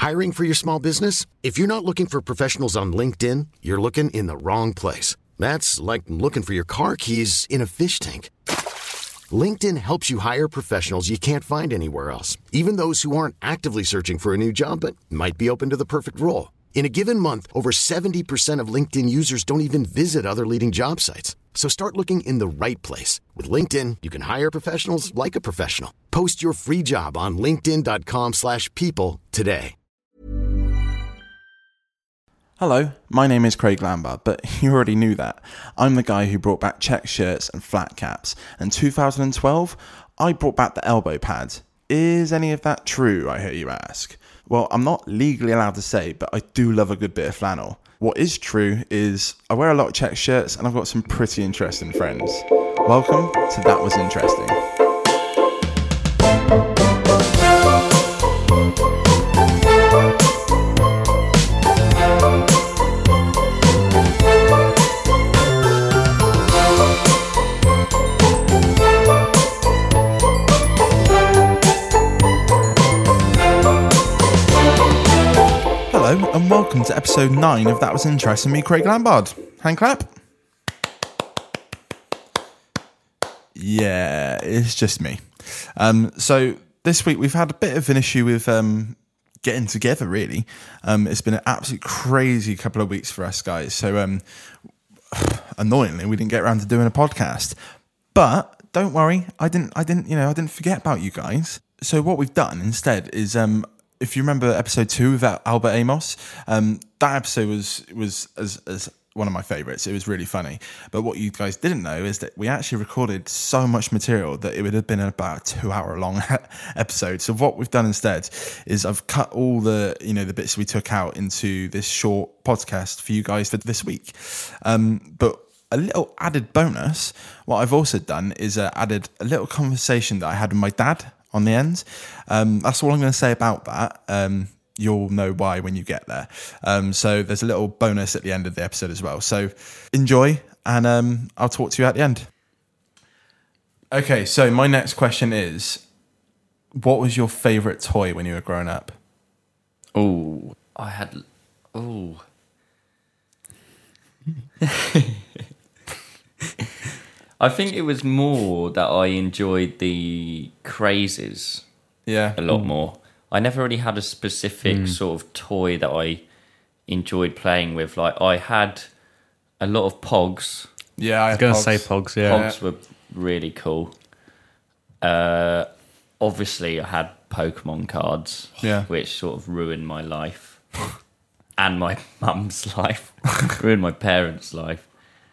Hiring for your small business? If you're not looking for professionals on LinkedIn, you're looking in the wrong place. That's like looking for your car keys in a fish tank. LinkedIn helps you hire professionals you can't find anywhere else, even those who aren't actively searching for a new job but might be open to the perfect role. In a given month, over 70% of LinkedIn users don't even visit other leading job sites. So start looking in the right place. With LinkedIn, you can hire professionals like a professional. Post your free job on linkedin.com/people today. Hello, my name is Craig Lambert, but you already knew that. I'm the guy who brought back check shirts and flat caps. In 2012, I brought back the elbow pads. Is any of that true, I hear you ask? Well, I'm not legally allowed to say, but I do love a good bit of flannel. What is true is I wear a lot of check shirts and I've got some pretty interesting friends. Welcome to That Was Interesting. Hello and welcome to episode 9 of That Was Interesting, me, Craig Lambard. Hand clap. Yeah, it's just me. So this week we've had a bit of an issue with getting together, really. It's been an absolute crazy couple of weeks for us guys. So annoyingly, we didn't get around to doing a podcast. But don't worry, I didn't forget about you guys. So what we've done instead is if you remember episode 2 with Albert Amos, that episode was as one of my favourites. It was really funny. But what you guys didn't know is that we actually recorded so much material that it would have been about a 2-hour long episode. So what we've done instead is I've cut all the the bits we took out into this short podcast for you guys for this week. But a little added bonus, what I've also done is added a little conversation that I had with my dad on the end. That's all I'm going to say about that. You'll know why when you get there. So there's a little bonus at the end of the episode as well. So enjoy, and I'll talk to you at the end. Okay, so my next question is, what was your favourite toy when you were growing up? I think it was more that I enjoyed the crazes a lot more. I never really had a specific sort of toy that I enjoyed playing with. Like, I had a lot of Pogs. Yeah, I was going to say Pogs, yeah. Pogs were really cool. Obviously, I had Pokemon cards, which sort of ruined my life. And my mum's life. Ruined my parents' life.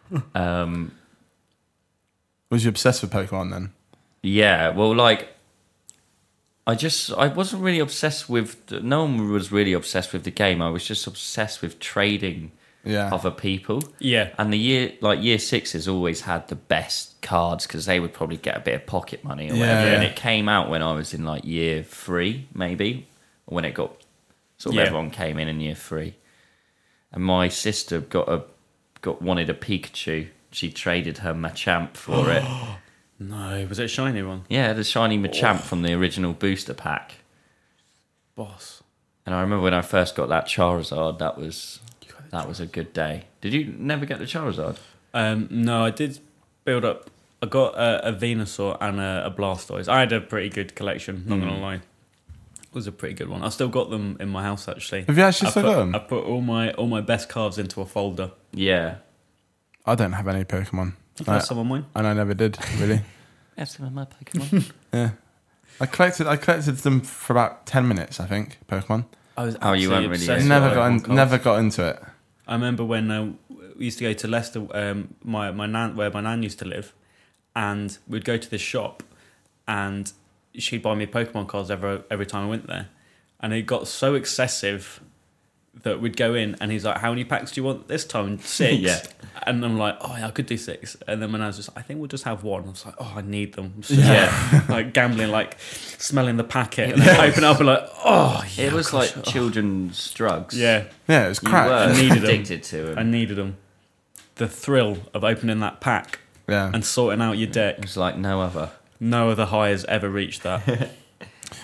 Was you obsessed with Pokemon then? Yeah, well, like, I wasn't really obsessed with, no one was really obsessed with the game. I was just obsessed with trading other people. Yeah. And year sixes always had the best cards because they would probably get a bit of pocket money or whatever. Yeah. And it came out when I was in like year 3, maybe, or when it got, sort of everyone came in year 3. And my sister wanted a Pikachu. She traded her Machamp for it. No, was it a shiny one? Yeah, the shiny Machamp from the original booster pack. Boss. And I remember when I first got that Charizard, that was a good day. Did you never get the Charizard? No, I did build up. I got a Venusaur and a Blastoise. I had a pretty good collection, not going to lie. It was a pretty good one. I still got them in my house, actually. Have you actually still got them? I put all my best cards into a folder. Yeah. I don't have any Pokemon. You got some of mine? And I never did, really. I have some of my Pokemon. Yeah. I collected them for about 10 minutes, I think, Pokemon. I was you weren't really obsessed Never got into it. I remember when we used to go to Leicester, my nan, where my nan used to live, and we'd go to this shop, and she'd buy me Pokemon cards every time I went there, and it got so excessive that we'd go in, and he's like, "How many packs do you want this time?" 6. Yeah. And I'm like, "Oh yeah, I could do 6." And then when I was just, I think we'll just have 1. I was like, "Oh, I need them." So, like gambling, like smelling the packet, and then open it up and like, "Oh, yeah." It was like children's drugs. Yeah, it was crap. You were I needed addicted to them. I needed them. The thrill of opening that pack and sorting out your deck. It was like no other. No other high has ever reached that.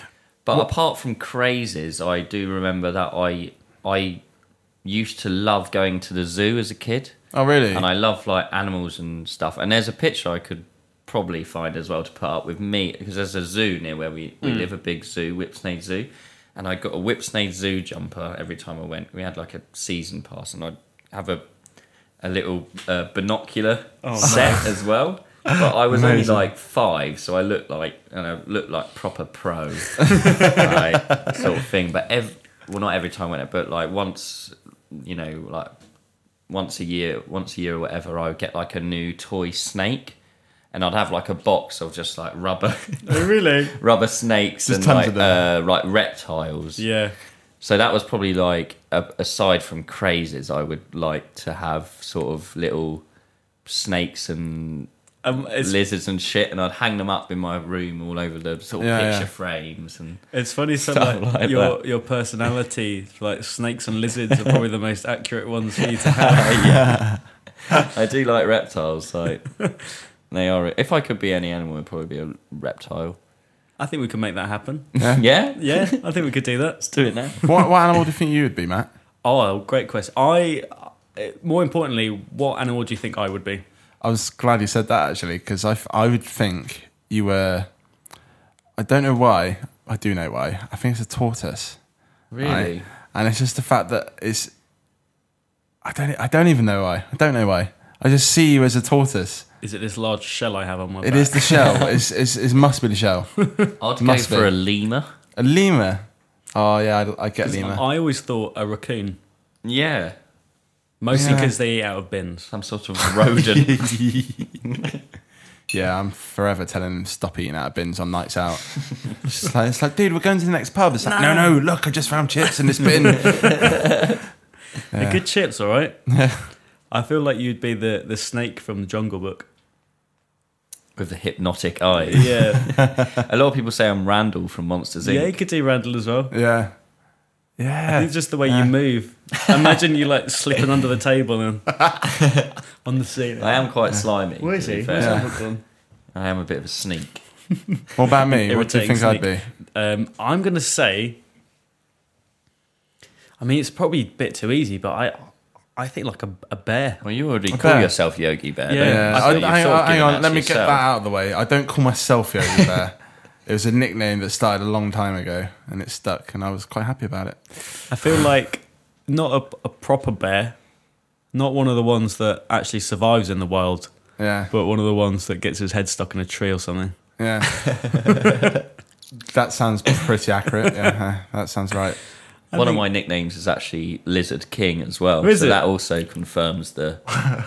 But apart from crazes, I do remember that I used to love going to the zoo as a kid. Oh, really? And I love like animals and stuff. And there's a picture I could probably find as well to put up with me, because there's a zoo near where we live, a big zoo, Whipsnade Zoo. And I got a Whipsnade Zoo jumper every time I went. We had like a season pass, and I'd have a little binocular set as well. But I was only like 5, so I looked like proper pro, right, sort of thing. But not every time I went, but like once, like once a year or whatever, I would get like a new toy snake, and I'd have like a box of just like rubber, rubber snakes just and like reptiles. Yeah. So that was probably like aside from crazes, I would like to have sort of little snakes and lizards and shit, and I'd hang them up in my room all over the sort of picture frames. And it's funny, like your personality, like snakes and lizards, are probably the most accurate ones for you to have. Yeah, I do like reptiles. Like they are. If I could be any animal, it'd probably be a reptile. I think we could make that happen. Yeah? Yeah, I think we could do that. Let's do it now. What animal do you think you would be, Matt? Oh, great question. More importantly, what animal do you think I would be? I was glad you said that, actually, because I would think you were... I don't know why. I do know why. I think it's a tortoise. Really? Right? And it's just the fact that it's... I don't even know why. I don't know why. I just see you as a tortoise. Is it this large shell I have on my back? It is the shell. It must be the shell. I'd go for a lemur. A lemur? Oh, yeah, I get lemur. I always thought a raccoon. Yeah. Mostly because they eat out of bins. Some sort of rodent. Yeah, I'm forever telling them stop eating out of bins on nights out. It's like, dude, we're going to the next pub. It's like, no, look, I just found chips in this bin. They're good chips, all right? Yeah. I feel like you'd be the snake from the Jungle Book. With the hypnotic eyes. Yeah. A lot of people say I'm Randall from Monsters Inc. Yeah, you could do Randall as well. Yeah. I Yeah. think just the way you move. Imagine you like slipping under the table and on the ceiling. I am quite slimy. Where is he? I am a bit of a sneak. What about me? What do you think I'd be? I'm going to say... I mean, it's probably a bit too easy, but I think like a bear. Well, you already call yourself Yogi Bear. Yeah. Hang on. Let me get that out of the way. I don't call myself Yogi Bear. It was a nickname that started a long time ago, and it stuck, and I was quite happy about it. I feel like not a proper bear, not one of the ones that actually survives in the wild, but one of the ones that gets his head stuck in a tree or something. Yeah. That sounds pretty accurate. Yeah, that sounds right. One of my nicknames is actually Lizard King as well. Is it? That also confirms the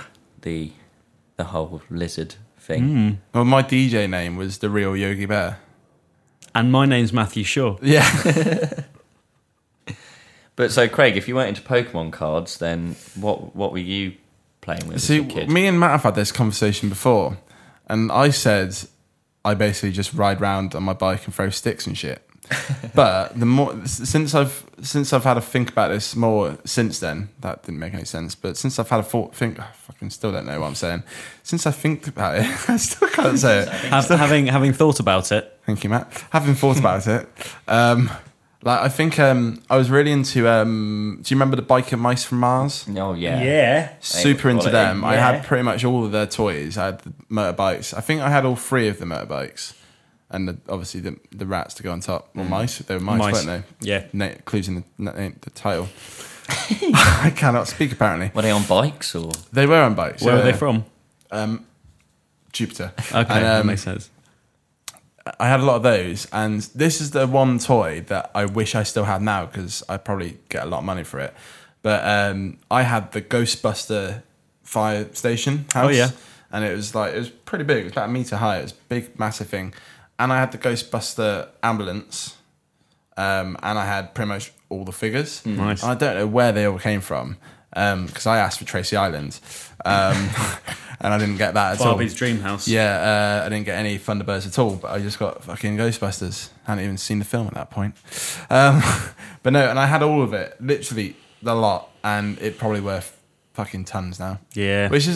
whole lizard thing. Well, my DJ name was The Real Yogi Bear. And my name's Matthew Shaw. Yeah. But so, Craig, if you weren't into Pokemon cards, then what were you playing with as a kid? Me and Matt have had this conversation before, and I said I basically just ride round on my bike and throw sticks and shit. But the more since I've had a think about this more since then, that didn't make any sense. But since I've had a think, I fucking still don't know what I'm saying. Since I think about it, I still can't say it. Having thought about it. Thank you, Matt. Having thought about it, I think I was really into. Do you remember the Biker Mice from Mars? Oh yeah, yeah. Super into them. Yeah. I had pretty much all of their toys. I had the motorbikes. I think I had all 3 of the motorbikes. And obviously the rats to go on top. Well, mice. They were mice, weren't they? Yeah. Clues in the title. I cannot speak, apparently. Were they on bikes or? They were on bikes. Where were they from? Jupiter. Okay, that makes sense. I had a lot of those. And this is the one toy that I wish I still had now, because I'd probably get a lot of money for it. But I had the Ghostbuster fire station house. Oh, yeah. And it was pretty big. It was about 1 meter high. It was a big, massive thing. And I had the Ghostbuster ambulance, and I had pretty much all the figures. Nice. And I don't know where they all came from, because I asked for Tracy Island, and I didn't get that at all. Barbie's Dream House. Yeah, I didn't get any Thunderbirds at all, but I just got fucking Ghostbusters. I hadn't even seen the film at that point. But no, and I had all of it, literally a lot, and it probably worth fucking tons now. Yeah. Which isn't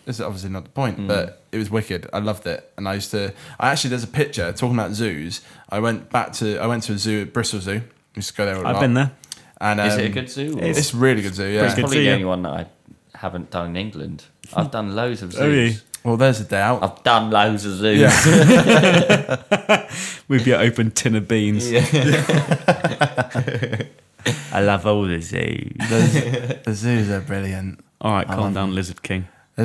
is obviously not the point, but it was wicked. I loved it, and there's a picture talking about zoos. I went to a zoo at Bristol Zoo. Used to go there a lot. I've been there. And is it a good zoo? It's a really good zoo. Yeah, it's probably the only one that I haven't done in England. I've done loads of zoos. Well, there's a day out. I've done loads of zoos. Yeah. With your open tin of beans. Yeah. I love all the zoos. The zoos are brilliant. All right, calm down, Lizard King.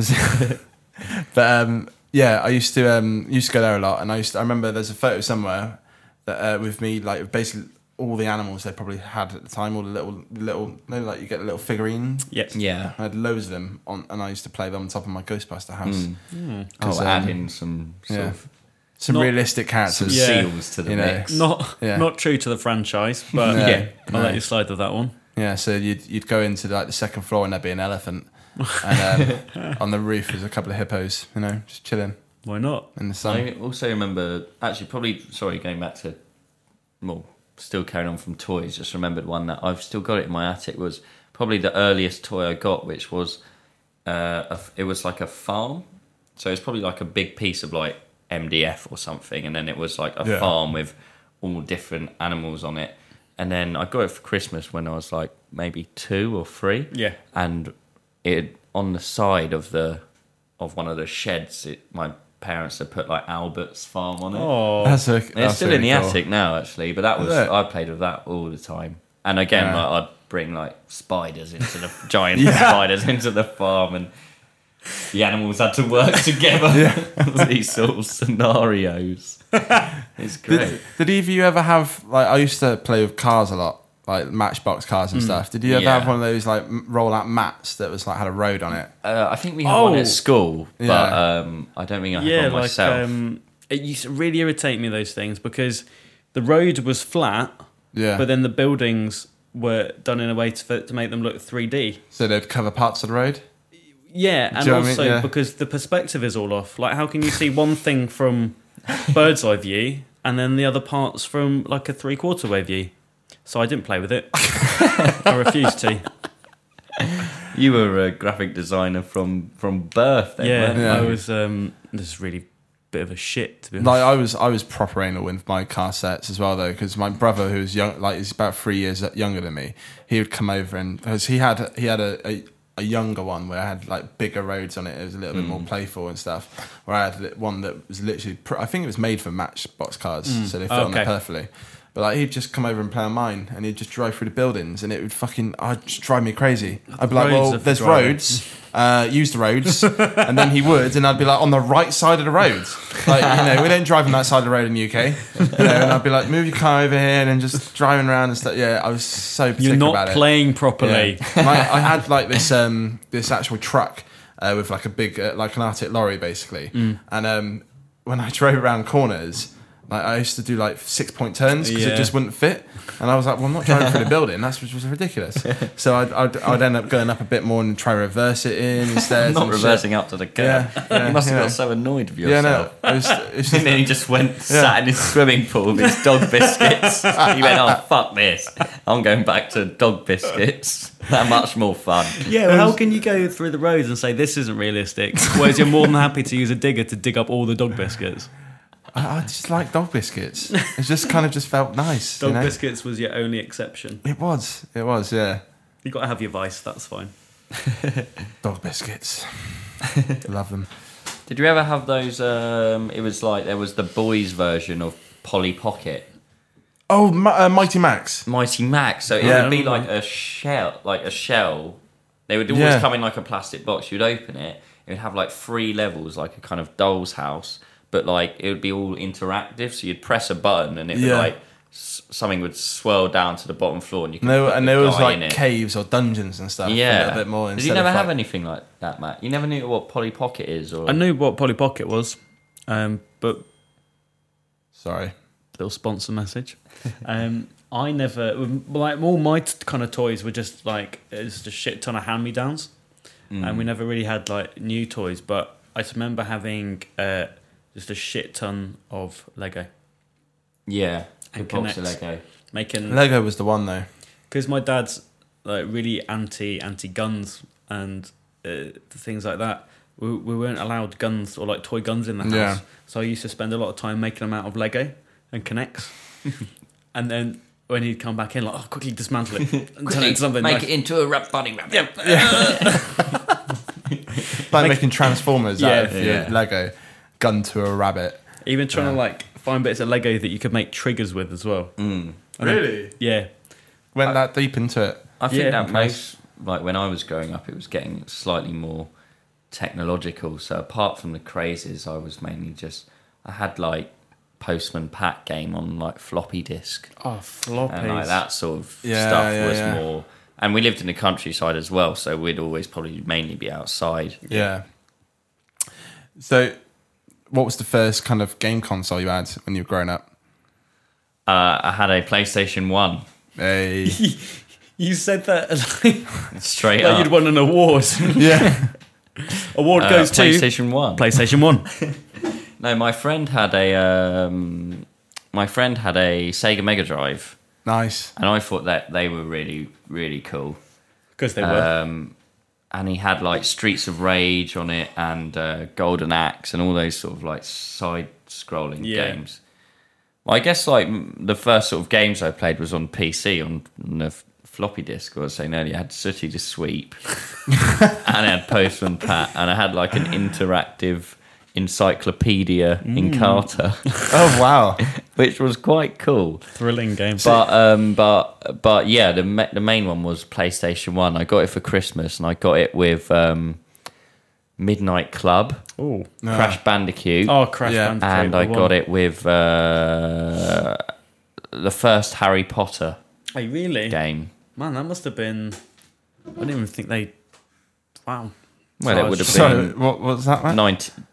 But I used to go there a lot, and I remember there's a photo somewhere that with me, like basically all the animals they probably had at the time, all the little, like you get a little figurine. Yes. Yeah. I had loads of them and I used to play them on top of my Ghostbuster house. Add in some sort of some realistic characters, some seals to the mix. Not true to the franchise, but I'll let you slide with that one. Yeah, so you'd go into like the second floor and there'd be an elephant, and on the roof there's a couple of hippos, just chilling. Why not? In the sun. I also remember, going back to, still carrying on from toys, just remembered one that I've still got it in my attic, was probably the earliest toy I got, which was, it was like a farm. So it's probably like a big piece of like MDF or something, and then it was like a farm with all different animals on it. And then I got it for Christmas when I was like maybe 2 or 3. Yeah. And it on the side of one of the sheds, my parents had put like Albert's farm on it. Oh, that's it's still really in the cool. attic now, actually. But that was I played with that all the time. And again, I'd bring like spiders into the giant spiders into the farm, and the animals had to work together. These sort of scenarios. It's great. Did either of you ever have, like, I used to play with cars a lot, like Matchbox cars and stuff. Did you ever have one of those like roll-out mats that was like had a road on it? I think we had one at school, but I don't think I had one myself. It used to really irritate me, those things, because the road was flat, but then the buildings were done in a way to make them look 3D. So they'd cover parts of the road? Yeah, and also because the perspective is all off. Like, how can you see one thing from bird's eye view and then the other parts from like a 3/4 way view? So I didn't play with it. I refused to. You were a graphic designer from birth then, I was this is really bit of a shit, to be honest. Like I was proper anal with my car sets as well, though, because my brother, who's young, like he's about 3 years younger than me, he would come over, and because he had a younger one where I had like bigger roads on it. It was a little bit more playful and stuff. Where I had one that was literally, I think it was made for Matchbox cars, so they fit on there perfectly. But like he'd just come over and play on mine, and he'd just drive through the buildings, and it would just drive me crazy. I'd be like, "Well, there's roads, use the roads," and then he would, and I'd be like, "On the right side of the road." Like, we don't drive on that side of the road in the UK. And I'd be like, "Move your car over here," and then just driving around and stuff. Yeah, I was so particular about it. You're not playing properly. Yeah. I had like this actual truck with like a big like an Arctic lorry basically, and when I drove around corners, like I used to do like 6-point turns because it just wouldn't fit, and I was like, well, I'm not driving through the building. That was ridiculous. So I'd end up going up a bit more and try to reverse it in instead. Not reversing up to the curb. You must have got so annoyed with yourself. Yeah, no, and then he just went sat in his swimming pool with his dog biscuits. He went, "Oh, fuck this! I'm going back to dog biscuits. They're much more fun." Yeah, well, how can you go through the roads and say this isn't realistic, whereas you're more than happy to use a digger to dig up all the dog biscuits? I just like dog biscuits. It just kind of just felt nice. Dog biscuits was your only exception. It was, yeah. You got to have your vice, that's fine. Dog biscuits. Love them. Did you ever have those, it was like, there was the boys version of Polly Pocket. Oh, Mighty Max. Mighty Max. So it would be like a shell. They would always come in like a plastic box. You'd open it. It would have like 3 levels, like a kind of doll's house. But like it would be all interactive, so you'd press a button and it would like something would swirl down to the bottom floor, and you could and there was like caves or dungeons and stuff. Yeah, a bit more. Did you never have anything like that, Matt? You never knew what Polly Pocket is, or I knew what Polly Pocket was, but sorry, little sponsor message. I never like all my kind of toys were just like it's a shit ton of hand-me-downs, and we never really had like new toys. But I remember having. Just a shit ton of Lego. Yeah, and box of Lego. Lego was the one though, because my dad's like really anti guns and things like that. we weren't allowed guns or like toy guns in the house. Yeah. So I used to spend a lot of time making them out of Lego and Connects. And then when he'd come back in, like, oh, quickly dismantle it and turn it into something. Make it into a bunny rabbit. Like making Transformers out of your Lego gun to a rabbit. Even trying to like find bits of Lego that you could make triggers with as well. Really? Yeah. Went that deep into it. I think that most, like when I was growing up, it was getting slightly more technological. So apart from the crazes, I was mainly I had like Postman Pat game on like floppy disk. Oh, floppies. And like that sort of stuff was more. And we lived in the countryside as well, so we'd always probably mainly be outside. Yeah. So, what was the first kind of game console you had when you were growing up? I had a PlayStation 1. Hey. You said that Straight like up. you'd won an award. Yeah. Award goes to PlayStation 1. PlayStation 1. No, my friend had a Sega Mega Drive. Nice. And I thought that they were really, really cool. Because they were. And he had like Streets of Rage on it and Golden Axe and all those sort of like side-scrolling games. Well, I guess like the first sort of games I played was on PC on the floppy disk. I was saying earlier, I had Sooty the Sweep and I had Postman Pat and I had like an interactive encyclopedia in Carter. Oh wow, which was quite cool. Thrilling game. But yeah, the main one was PlayStation 1. I got it for Christmas and I got it with Midnight Club. Oh, Crash Bandicoot. Oh, Crash Bandicoot. And I got it with the first Harry Potter game. Man, that must have been... I didn't even think they... Wow. Well, it would have been... So, what was that, man?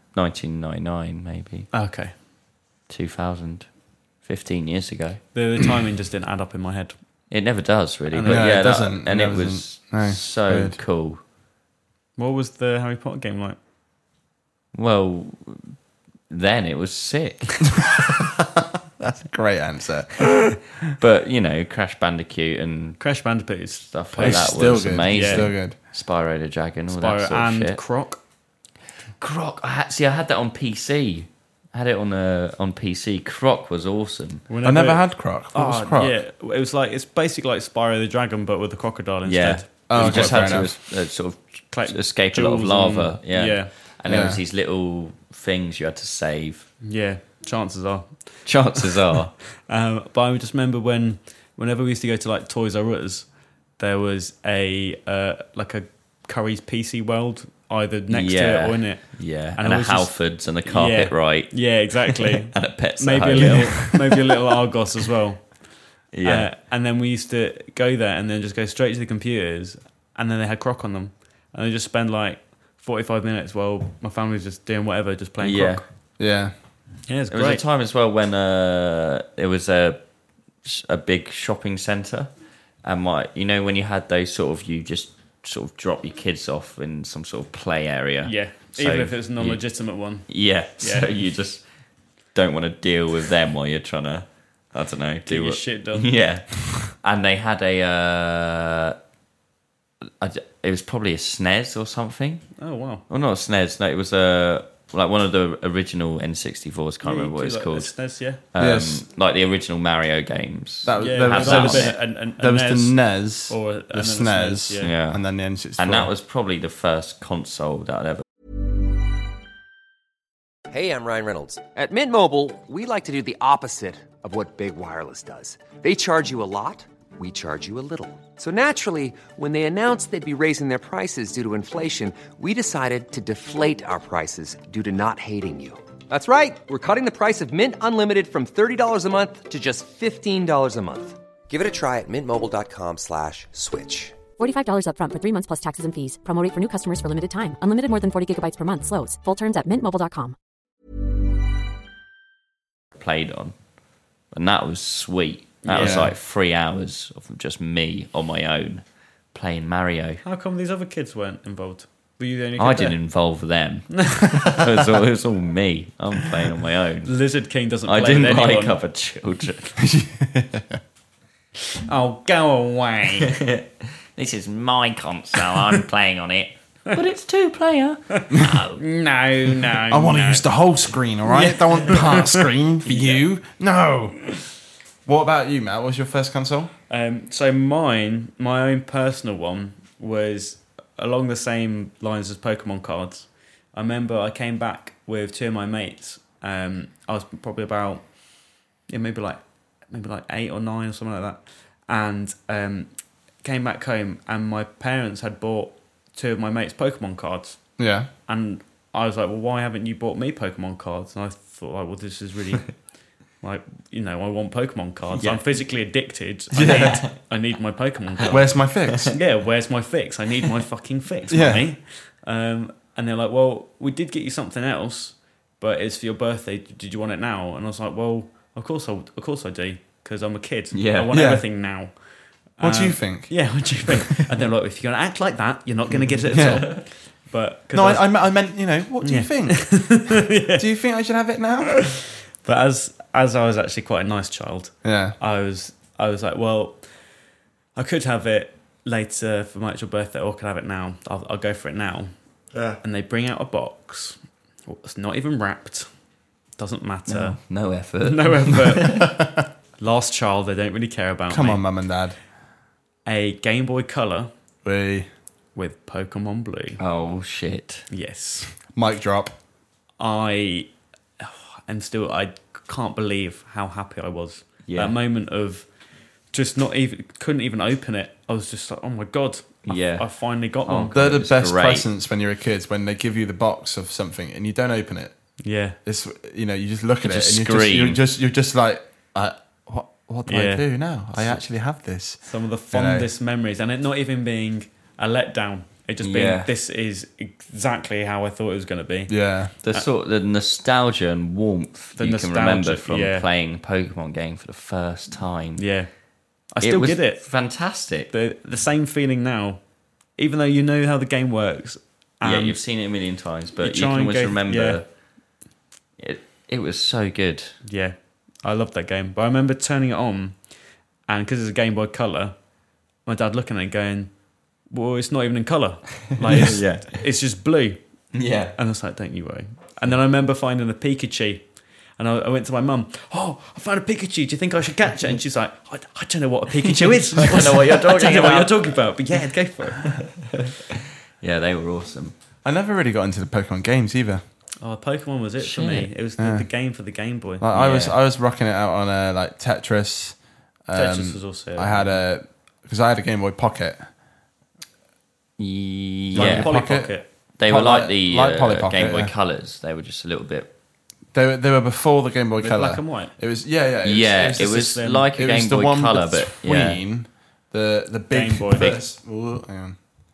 1999, maybe. Okay. 2000. 15 years ago. The timing just didn't add up in my head. It never does, really. But no, yeah, it doesn't. And it was so weird. cool. What was the Harry Potter game like? Well, then it was sick. That's a great answer. But, you know, Crash Bandicoot and Crash Bandicoot is stuff like that was amazing. Yeah. Still good. Spyro the Dragon, all that sort of and shit. Croc. Croc. I had that on PC. I had it on PC. Croc was awesome. I never had Croc. What was Croc? Yeah, it was like it's basically like Spyro the Dragon, but with a crocodile instead. Yeah. Oh, you just had fair to sort of escape a lot of lava. And there was these little things you had to save. Yeah, chances are. Chances are. But I just remember whenever we used to go to like Toys R Us, there was a like a Curry's PC World either next to it or in it. Yeah, and a Halfords and a Carpet Right. Yeah, exactly. And a Pets maybe at Home. maybe a little Argos as well. Yeah. And then we used to go there and then just go straight to the computers, and then they had Croc on them, and they just spend like 45 minutes while my family was just doing whatever, just playing Croc. Yeah. Yeah, it's There great. was a time as well when there was a big shopping centre, and when you had those you just sort of drop your kids off in some sort of play area. Yeah, so even if it's a non-legitimate one. Yeah, so you just don't want to deal with them while you're trying to, I don't know, do your shit done. Yeah, and they had it was probably a SNES or something. Oh wow! Well, not a SNES. No, it was like one of the original N64s. Can't remember what it's called. SNES, yeah. Yes. Like the original Mario games. There was the NES, or the SNES, yeah, and then the N64. And that was probably the first console that I'd ever. Hey, I'm Ryan Reynolds. At Mint Mobile, we like to do the opposite of what Big Wireless does. They charge you a lot, we charge you a little. So naturally, when they announced they'd be raising their prices due to inflation, we decided to deflate our prices due to not hating you. That's right. We're cutting the price of Mint Unlimited from $30 a month to just $15 a month. Give it a try at mintmobile.com/switch. $45 up front for 3 months plus taxes and fees. Promo rate for new customers for limited time. Unlimited more than 40 gigabytes per month. Slows full terms at mintmobile.com. Played on, and that was sweet. That was like 3 hours of just me on my own playing Mario. How come these other kids weren't involved? Were you the only kid I didn't involve them. it was all me. I'm playing on my own. Lizard King doesn't play I didn't with anyone. like other children. Oh, go away. This is my console. I'm playing on it. But it's 2-player. No. I want to use the whole screen, all right? Don't want part screen for you. No. What about you, Matt? What was your first console? So my own personal one was along the same lines as Pokemon cards. I remember I came back with two of my mates. I was probably about maybe like 8 or 9 or something like that, and came back home, and my parents had bought two of my mates Pokemon cards. Yeah. And I was like, well, why haven't you bought me Pokemon cards? And I thought, well, this is really like, I want Pokemon cards. Yeah. I'm physically addicted. I need my Pokemon cards. Where's my fix? Yeah, where's my fix? I need my fucking fix, Yeah. Mummy. And they're like, well, we did get you something else, but it's for your birthday. Did you want it now? And I was like, well, of course I do, because I'm a kid. Yeah. I want Yeah. everything now. What do you think? Yeah, what do you think? And they're like, if you're going to act like that, you're not going to get it at all. But No, I meant, what do you think? Do you think I should have it now? But as I was actually quite a nice child, Yeah. I was like, well, I could have it later for my actual birthday, or I could have it now. I'll go for it now. Yeah. And they bring out a box. It's not even wrapped. Doesn't matter. No effort. No effort. Last child, they don't really care about. Come me. on, Mum and Dad. A Game Boy Color We with Pokemon Blue. Oh, shit. Yes. mic drop. I can't believe how happy I was. Yeah. That moment of just couldn't even open it. I was just like, oh my God. I finally got one. They're the It's best great. presents when you're a kid, when they give you the box of something and you don't open it. Yeah. It's, you just look at it just and scream. you're just like, what do I Yeah. do now? I actually have this. Some of the fondest memories, and it not even being a letdown. It just being, this is exactly how I thought it was going to be. Yeah. The nostalgia and warmth The you nostalgia, can remember from yeah. playing a Pokemon game for the first time. Yeah. I still was get it. Fantastic. The same feeling now, even though you know how the game works. Yeah, you've seen it a million times, but you try can and always go- remember. It was so good. Yeah, I loved that game. But I remember turning it on, and because it's a Game Boy Color, my dad looking at it going, well, it's not even in colour. Like, it's just blue. Yeah. And I was like, don't you worry. And then I remember finding a Pikachu. And I went to my mum, oh, I found a Pikachu. Do you think I should catch it? And she's like, I don't know what a Pikachu is. I don't know what you're talking about. what you're talking about. But yeah, go for it. Yeah, they were awesome. I never really got into the Pokemon games either. Oh, Pokemon was it for me. It was the game for the Game Boy. Like, I was rocking it out on like Tetris. Tetris was also... I had a Game Boy Pocket. Yeah. Like Polly Pocket. Pocket. They were like the Polly Pocket, Game Boy yeah. Colors. They were just a little bit... They were before the Game Boy With Color. black and white? It was it was just like a it was Game the Boy one Color, but between the big Game Boy. first- hang on.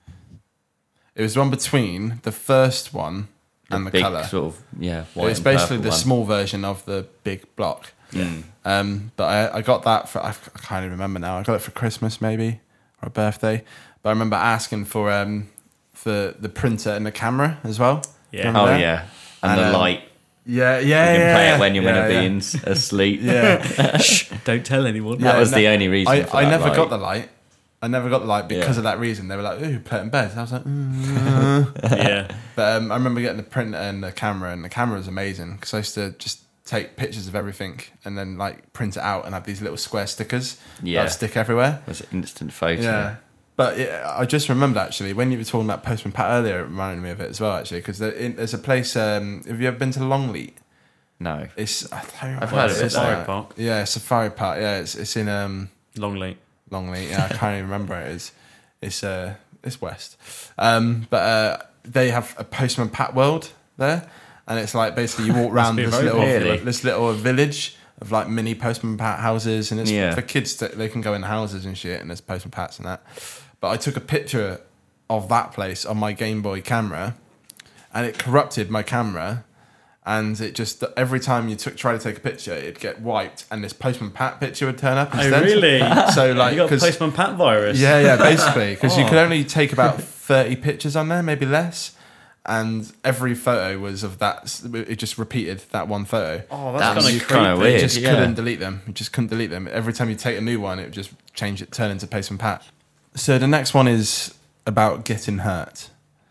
It was the one between the first one and the big Color. sort of, white It's and basically purple the one. small version of the big block. Yeah. But I got that for, I can't even remember now. I got it for Christmas maybe or a birthday. But I remember asking for the printer and the camera as well. Yeah. Remember Oh, that? yeah. And the light. Yeah. You can play it when you're going to be yeah. asleep. Yeah. Shh, don't tell anyone. That was the only reason for I that never light. got the light. I never got the light because Yeah. of that reason. They were like, ooh, play it in bed. And I was like, Yeah. But I remember getting the printer and the camera was amazing because I used to just take pictures of everything and then like print it out and have these little square stickers that I'd stick everywhere. It was an instant photo. Yeah. But I just remembered actually when you were talking about Postman Pat earlier, it reminded me of it as well actually because there's a place. Have you ever been to Longleat? No. I've heard of it. Safari Park. Yeah, Safari Park. Yeah, it's in Longleat. Longleat. Yeah, I can't even remember where it is. It's west. But they have a Postman Pat World there, and it's like basically you walk around be this very little village of like mini Postman Pat houses, and it's Yeah. for kids that they can go in houses and shit, and there's Postman Pats and that. But I took a picture of that place on my Game Boy camera, and it corrupted my camera. And it just every time you try to take a picture, it'd get wiped, and this Postman Pat picture would turn up instead. Oh, really? So like, You got 'cause- Postman Pat virus? yeah, basically, because you Oh. could only take about 30 pictures on there, maybe less, and every photo was of that. It just repeated that one photo. Oh, That's that's kinda kind of creepy. You weird. just yeah. couldn't delete them. You just couldn't delete them. Every time you take a new one, it would just turn into Postman Pat. So the next one is about getting hurt.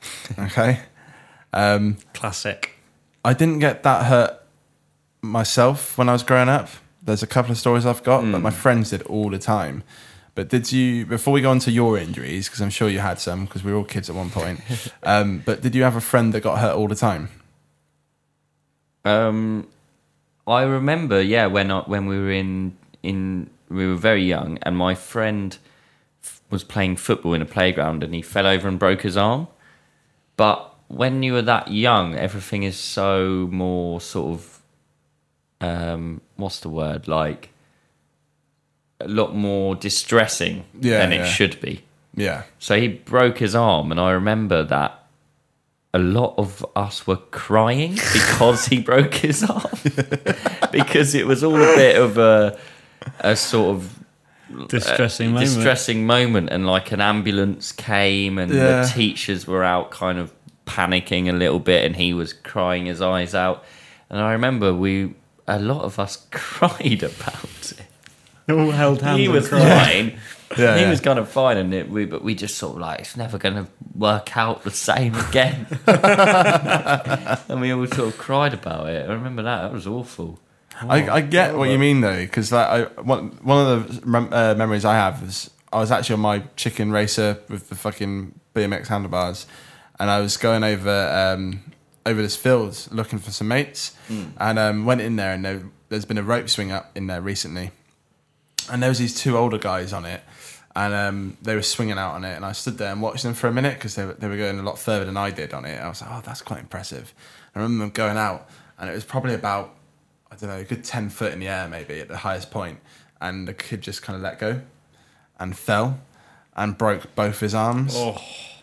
Okay. Classic. I didn't get that hurt myself when I was growing up. There's a couple of stories I've got, but my friends did all the time. But did you, before we go on to your injuries, because I'm sure you had some, because we were all kids at one point, but did you have a friend that got hurt all the time? I remember, when we were we were very young, and my friend was playing football in a playground, and he fell over and broke his arm. But when you were that young, everything is so more sort of, what's the word? Like, a lot more distressing than it should be. Yeah. So he broke his arm, and I remember that a lot of us were crying because he broke his arm. Because it was all a bit of a sort of distressing moment, and like an ambulance came, and the teachers were out kind of panicking a little bit, and he was crying his eyes out. And I remember a lot of us cried about it. All held hands. He was fine. He was kind of fine, but we just sort of like, it's never going to work out the same again. And we all sort of cried about it. I remember that was awful. I get what you mean though, because like one of the memories I have is I was actually on my chicken racer with the fucking BMX handlebars, and I was going over this field looking for some mates, and went in there, and there's been a rope swing up in there recently. And there was these two older guys on it, and they were swinging out on it, and I stood there and watched them for a minute because they were going a lot further than I did on it. I was like, oh, that's quite impressive. I remember them going out, and it was probably about, I don't know, a good 10 foot in the air maybe at the highest point, and the kid just kind of let go and fell and broke both his arms. Oh.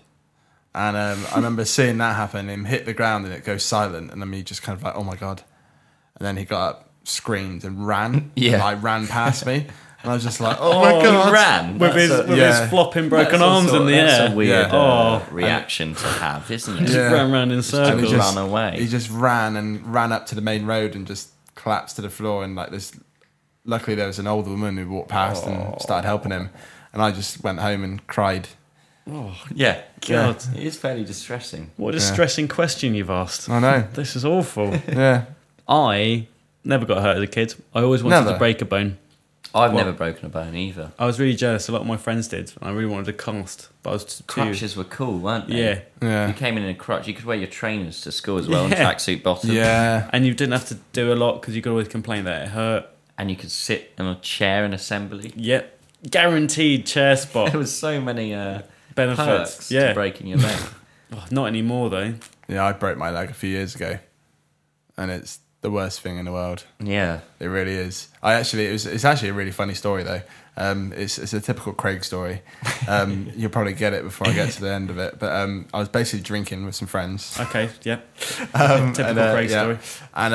And I remember seeing that happen, him hit the ground and it goes silent, and then me just kind of like, oh my God. And then he got up, screamed and ran. Ran past me. And I was just like, oh my God. He ran? With his flopping broken arms in the air. That's a weird reaction to have, isn't it? He just ran around in circles. He ran away. He just ran up to the main road and just collapsed to the floor. And like this, luckily there was an older woman who walked past and started helping him. And I just went home and cried. Oh, yeah. God. It is fairly distressing. What a distressing question you've asked. I know. This is awful. Yeah. I never got hurt as a kid. I always wanted to break a bone. I've never broken a bone either. I was really jealous. A lot of my friends did, and I really wanted to cast. But I was crutches were cool, weren't they? Yeah. You came in a crutch. You could wear your trainers to school as well, and tracksuit bottom. Yeah. And you didn't have to do a lot because you could always complain that it hurt. And you could sit on a chair in assembly. Yep. Guaranteed chair spot. There was so many benefits to breaking your leg. Not anymore though. Yeah, I broke my leg a few years ago, and it's the worst thing in the world. Yeah, it really is. It's actually a really funny story though. It's a typical Craig story. You'll probably get it before I get to the end of it. But I was basically drinking with some friends. Okay, yeah. Typical Craig story. And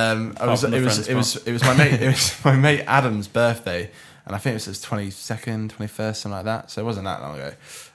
it was my mate Adam's birthday, and I think it was his 22nd, 21st, something like that. So it wasn't that long ago.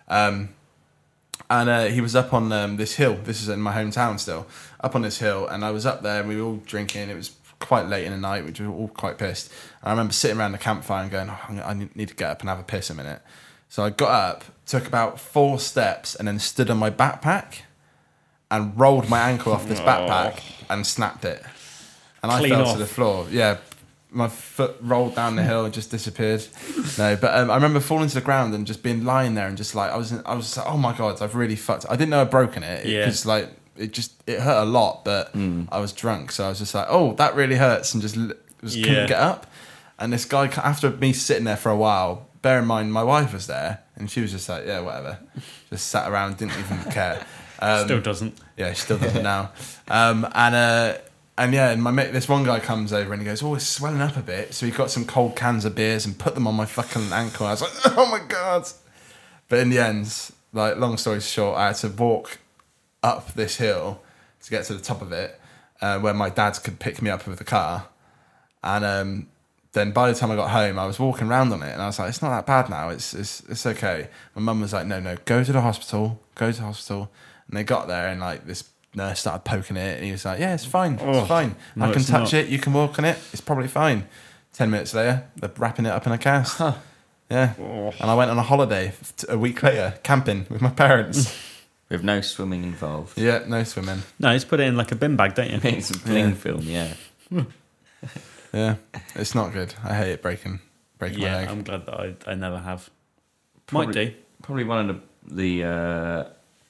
And he was up on this hill. This is in my hometown still. Up on this hill, and I was up there, and we were all drinking. It was quite late in the night, which we were all quite pissed. And I remember sitting around the campfire and going, I need to get up and have a piss a minute. So I got up, took about 4 steps, and then stood on my backpack and rolled my ankle off this backpack and snapped it. And I fell to the floor. Yeah, my foot rolled down the hill and just disappeared. No, but I remember falling to the ground and just being lying there and just like I was like, oh my God, I've really fucked. I didn't know I'd broken it. Because like it hurt a lot, but I was drunk, so I was just like, oh, that really hurts, and just couldn't get up. And this guy, after me sitting there for a while, bear in mind my wife was there, and she was just like, yeah, whatever, just sat around, didn't even care. Still doesn't. Yeah, she still doesn't now. And my mate, this one guy comes over and he goes, oh, it's swelling up a bit. So he got some cold cans of beers and put them on my fucking ankle. I was like, oh my God. But in the end, like, long story short, I had to walk up this hill to get to the top of it, where my dad could pick me up with the car. And then by the time I got home, I was walking around on it, and I was like, it's not that bad now. It's okay. My mum was like, no, go to the hospital. And they got there, and like this nurse started poking it, and he was like, yeah, it's fine. It's fine. No, I can touch it. You can walk on it. It's probably fine. 10 minutes later, they're wrapping it up in a cast. Yeah. And I went on a holiday a week later, camping with my parents. With no swimming involved. Yeah, no swimming. No, just put it in like a bin bag, don't you? It's a bling film, yeah. Yeah, it's not good. I hate it breaking my leg. Yeah, I'm glad that I never have. Might do. Probably one of the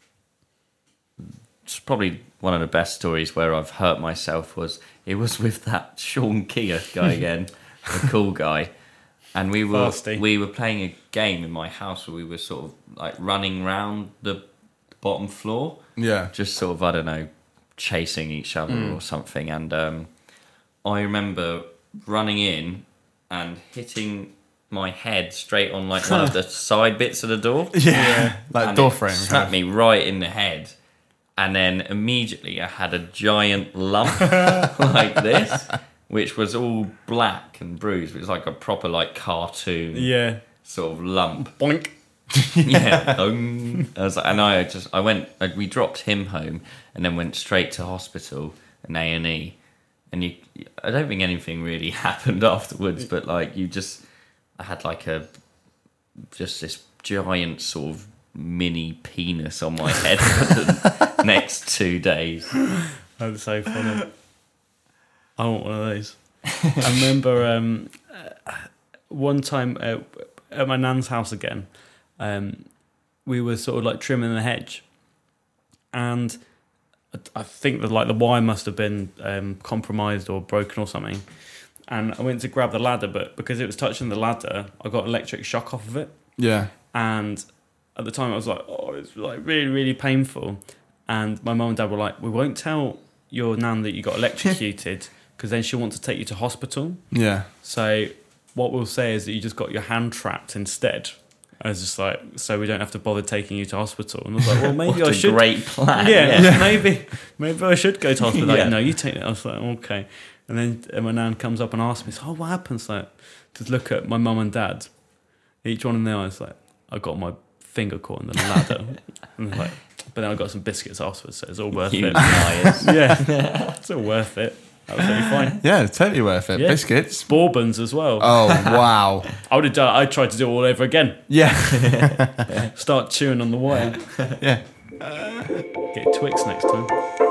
it's probably one of the best stories where I've hurt myself was with that Sean Keir guy again, the cool guy. And we were playing a game in my house where we were sort of like running round the bottom floor. Yeah. Just sort of, I don't know, chasing each other or something. And I remember running in and hitting my head straight on like one of the side bits of the door. Yeah. Like and door it frame. Slapped me right in the head. And then immediately I had a giant lump like this, which was all black and bruised. It was like a proper like cartoon sort of lump. Boink. Yeah. We dropped him home and then went straight to hospital and A&E. And I don't think anything really happened afterwards, but like I had like just this giant sort of mini penis on my head for the next 2 days. That's so funny. I want one of those. I remember one time at my nan's house again, we were sort of like trimming the hedge, and I think that like the wire must have been compromised or broken or something. And I went to grab the ladder, but because it was touching the ladder, I got electric shock off of it. Yeah. And at the time I was like, oh, it's like really, really painful. And my mum and dad were like, we won't tell your nan that you got electrocuted because then she'll want to take you to hospital. Yeah. So what we'll say is that you just got your hand trapped instead. I was just like, so we don't have to bother taking you to hospital. And I was like, well, maybe I should. Great plan. Yeah. maybe I should go to hospital. Yeah. Like, no, you take it. I was like, okay. And then my nan comes up and asks me, oh, what happens? Like, to look at my mum and dad, each one in the eyes, like, I got my finger caught in the ladder. And like, but then I got some biscuits afterwards, so it's all worth it. Yeah, it's all worth it. That was really fine. Yeah, totally worth it. Yeah. Biscuits. Bourbons as well. Oh, wow. I tried to do it all over again. Yeah. Start chewing on the wire. Yeah. Get Twix next time.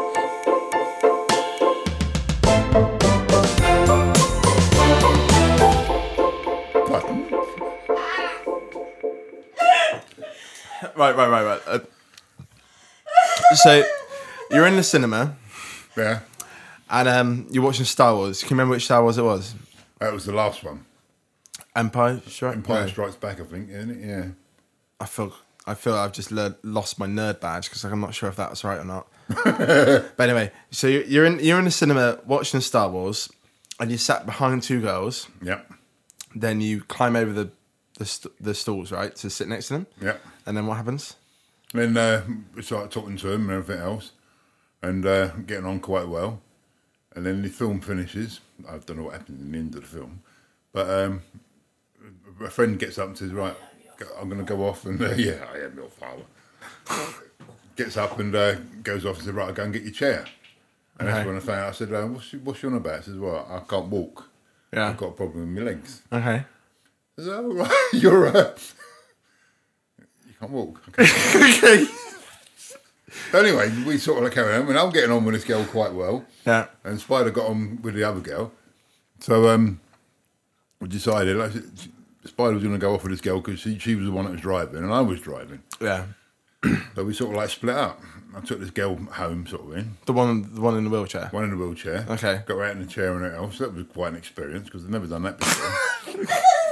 Right. So, you're in the cinema. Yeah. And you're watching Star Wars. Can you remember which Star Wars it was? That was the last one. Empire Strikes Back, I think, isn't it? Yeah. I feel I've just lost my nerd badge because I'm not sure if that's right or not. But anyway, so you're in the cinema watching Star Wars, and you sat behind two girls. Yep. Then you climb over the stools, right, to sit next to them. Yep. And then what happens? Then we started talking to them and everything else, and getting on quite well. And then the film finishes. I don't know what happens in the end of the film, but a friend gets up and says, "Right, I'm going to go off." And yeah, I am your father. Gets up and goes off and says, "Right, I'll go and get your chair." And that's when I found out. I said, "What's you on about?" He says, "Well, I can't walk. Yeah, I've got a problem with my legs." Okay. I said, "Oh, right, you're you can't walk." Okay. So anyway, we sort of carry on. I mean, I'm getting on with this girl quite well. Yeah. And Spider got on with the other girl. So we decided Spider was going to go off with this girl because she was the one that was driving and I was driving. Yeah. So we sort of like split up. I took this girl home, sort of in. The one in the wheelchair? One in the wheelchair. Okay. Got her out in the chair and everything else. That was quite an experience because I'd never done that before.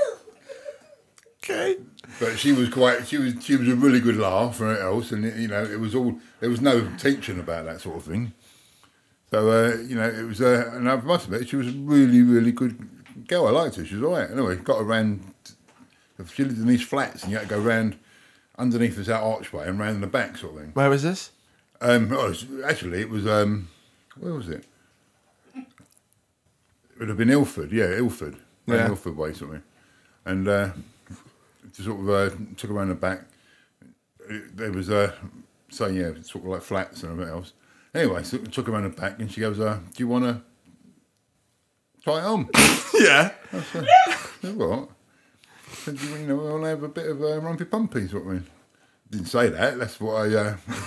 Okay. But she was a really good laugh and everything else, and it was all, there was no tension about that sort of thing. So it was, and I must admit, she was a really, really good girl. I liked her. She was all right. Anyway, got her round. She lived in these flats, and you had to go round underneath this archway and round the back sort of thing. Where was this? Actually, it was where was it? It would have been Ilford. Yeah, Ilford. Yeah. Ilford way something, and. Sort of took her around the back. There was sort of like flats and everything else. Anyway, so took her around the back, and she goes, "Do you want to try it on?" Yeah. I said, "What?" I said, "I want to have a bit of rumpy pumpy sort of thing." Didn't say that. That's what I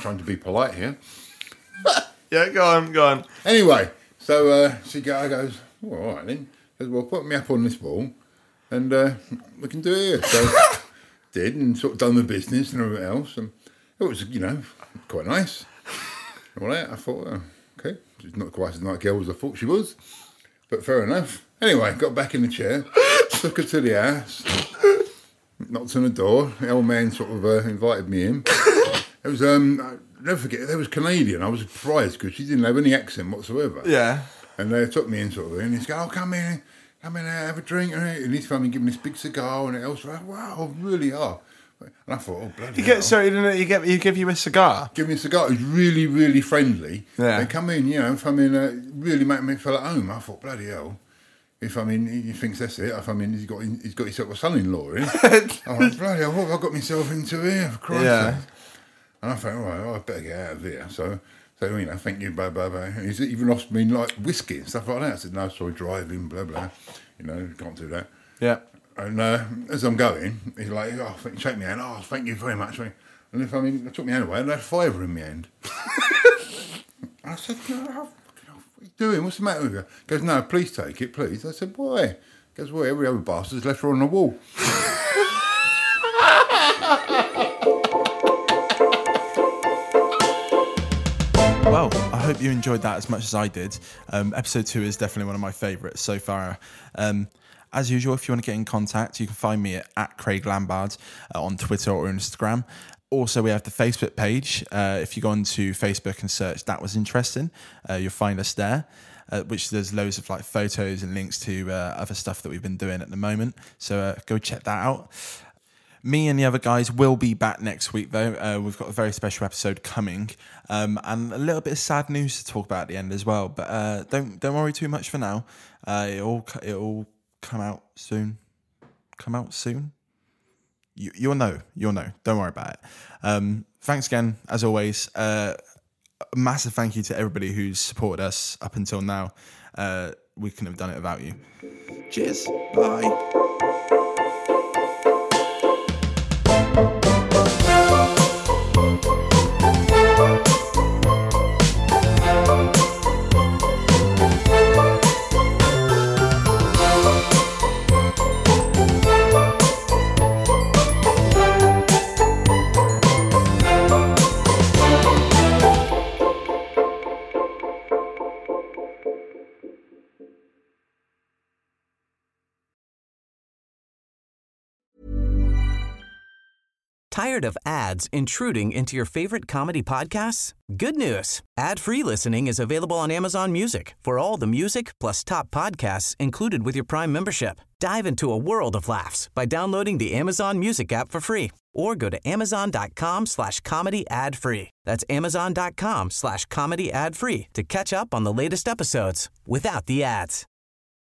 trying to be polite here. Yeah, go on. Anyway, so I goes, well, all right then. She goes, well, put me up on this wall and we can do it here. So did, and sort of done the business and everything else. And it was, quite nice. All that, I thought, okay, she's not quite as nice a girl as I thought she was. But fair enough. Anyway, got back in the chair, took her to the house, knocked on the door. The old man sort of invited me in. It was, I'll never forget, there was Canadian. I was surprised because she didn't have any accent whatsoever. Yeah. And they took me in sort of, and he's going, oh, come in, have a drink. And he's coming, giving me this big cigar and it else. Like, wow, really are. And I thought, oh, bloody hell. He give you a cigar? Give me a cigar. He was really, really friendly. Yeah. They come in, really make me feel at home. I thought, bloody hell. He thinks that's it. He's got himself a son-in-law in. I thought, bloody hell, what have I got myself into here, for Christ's sake? And I thought, all right, I better get out of here. So thank you, blah, blah, blah. And he's even offered me, like, whiskey and stuff like that. I said, no, sorry, driving, blah, blah. Can't do that. Yeah. And as I'm going, he's like, oh, shake my hand. Oh, thank you very much. And I took my hand away and I had a fiver in my hand. I said, no, what are you doing? What's the matter with you? He goes, no, please take it, please. I said, why? He goes, well, every other bastard's left her on the wall. Well, I hope you enjoyed that as much as I did. Episode 2 is definitely one of my favourites so far. As usual, if you want to get in contact, you can find me at Craig Lambard on Twitter or Instagram. Also, we have the Facebook page. If you go onto Facebook and search That Was Interesting, you'll find us there, which there's loads of like photos and links to other stuff that we've been doing at the moment. So go check that out. Me and the other guys will be back next week, though. We've got a very special episode coming, and a little bit of sad news to talk about at the end as well. But don't worry too much for now. It'll come out soon. You'll know. Don't worry about it. Thanks again, as always. A massive thank you to everybody who's supported us up until now. We couldn't have done it without you. Cheers. Bye. Tired of ads intruding into your favorite comedy podcasts? Good news. Ad-free listening is available on Amazon Music for all the music plus top podcasts included with your Prime membership. Dive into a world of laughs by downloading the Amazon Music app for free or go to amazon.com/comedy ad-free. That's amazon.com/comedy ad-free to catch up on the latest episodes without the ads.